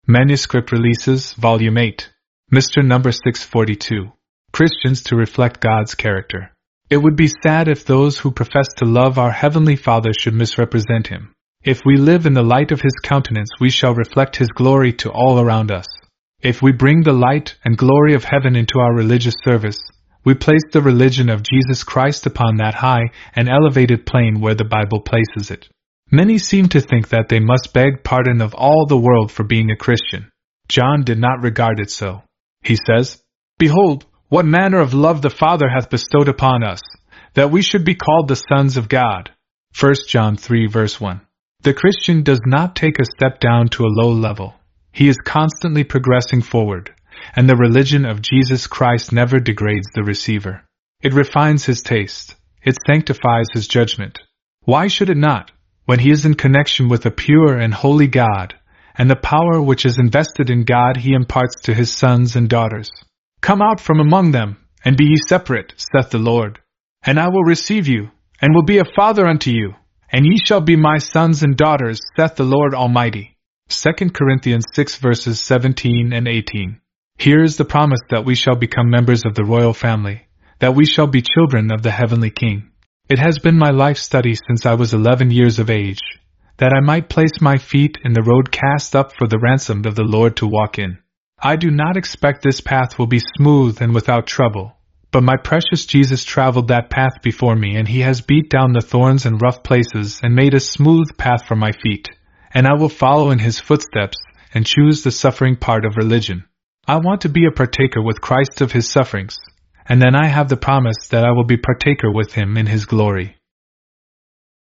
Manuscript Releases, Volume 8. Mr. Number 642. Christians to reflect God's character. It would be sad if those who profess to love our Heavenly Father should misrepresent Him. If we live in the light of His countenance, we shall reflect His glory to all around us. If we bring the light and glory of heaven into our religious service, we place the religion of Jesus Christ upon that high and elevated plane where the Bible places it. Many seem to think that they must beg pardon of all the world for being a Christian. John did not regard it so. He says, "Behold, what manner of love the Father hath bestowed upon us, that we should be called the sons of God." 1 John 3 verse 1. The Christian does not take a step down to a low level. He is constantly progressing forward, and the religion of Jesus Christ never degrades the receiver. It refines his taste. It sanctifies his judgment. Why should it not, when he is in connection with a pure and holy God, and the power which is invested in God he imparts to his sons and daughters? "Come out from among them, and be ye separate, saith the Lord. And I will receive you, and will be a father unto you, and ye shall be my sons and daughters, saith the Lord Almighty." 2 Corinthians 6 verses 17 and 18. Here is the promise that we shall become members of the royal family, that we shall be children of the heavenly King. It has been my life study since I was 11 years of age, that I might place my feet in the road cast up for the ransomed of the Lord to walk in. I do not expect this path will be smooth and without trouble, but my precious Jesus traveled that path before me, and He has beat down the thorns and rough places and made a smooth path for my feet, and I will follow in His footsteps and choose the suffering part of religion. I want to be a partaker with Christ of His sufferings, and then I have the promise that I will be partaker with Him in His glory.